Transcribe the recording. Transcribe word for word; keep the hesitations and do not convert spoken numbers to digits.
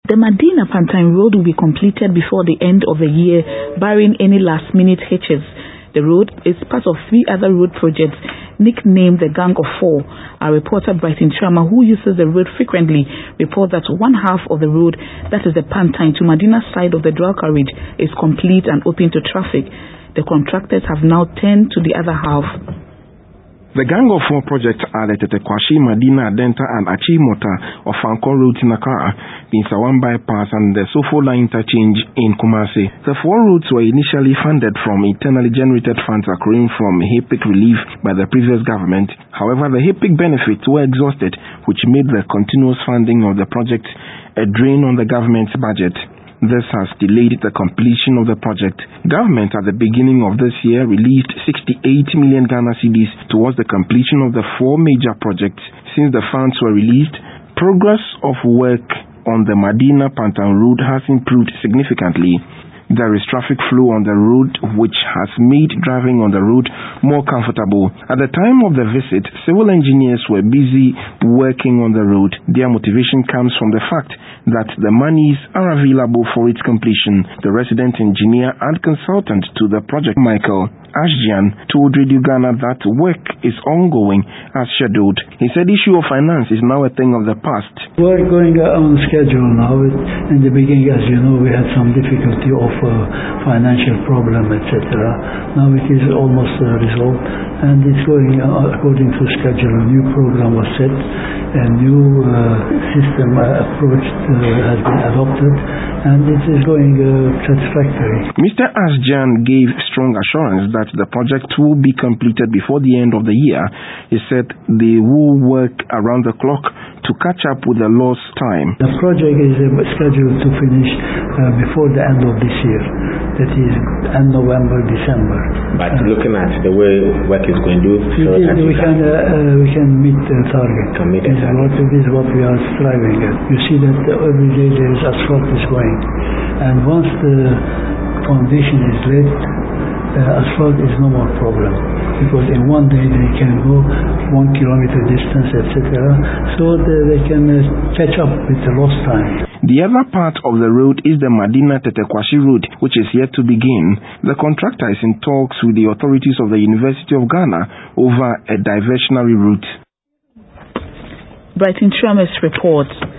The Madina Pantan Road will be completed before the end of the year, barring any last-minute hitches. The road is part of three other road projects nicknamed the Gang of Four. Our reporter Brighton Chama, who uses the road frequently, reports that one half of the road, that is the Pantan to Madina side of the dual carriage, is complete and open to traffic. The contractors have now turned to the other half. The Gang of Four projects are the Tetekwashi, Madina, Denta, and Achimota of Fankon Road in Accra, Binsawan Bypass, and the Sofola interchange in Kumasi. The four routes were initially funded from internally generated funds accruing from HIPIC relief by the previous government. However, the HIPIC benefits were exhausted, which made the continuous funding of the project a drain on the government's budget. This has delayed the completion of the project. Government at the beginning of this year released sixty-eight million Ghana cedis towards the completion of the four major projects. Since the funds were released, progress of work on the Madina Pantan Road has improved significantly. There is traffic flow on the road, which has made driving on the road more comfortable. At the time of the visit, civil engineers were busy working on the road. Their motivation comes from the fact that the monies are available for its completion. The resident engineer and consultant to the project, Michael Ashjian, told Radio Ghana that work is ongoing as scheduled. He said the issue of finance is now a thing of the past. We're going on schedule now. In the beginning, as you know, we had some difficulty of uh, financial problem, et cetera. Now it is almost uh, resolved, and it's going uh, according to schedule. A new program was set, a new uh, system uh, approach uh, has been adopted, and it is going uh, satisfactory. Mister Ashjian gave strong assurance that that the project will be completed before the end of the year. He said they will work around the clock to catch up with the lost time. The project is uh, scheduled to finish uh, before the end of this year. That is end November, December. But uh, looking at the way work is going to do, so is, we can uh, uh, we can meet the target. Can meet this, what, this is what we are striving at. You see that every day there is asphalt is going, and once the foundation is laid, Uh, asphalt is no more problem, because in one day they can go one kilometer distance, et cetera. So the, they can uh, catch up with the lost time. The other part of the road is the Madina Tetekwashi Road, which is yet to begin. The contractor is in talks with the authorities of the University of Ghana over a diversionary route. Brighton Chama's report.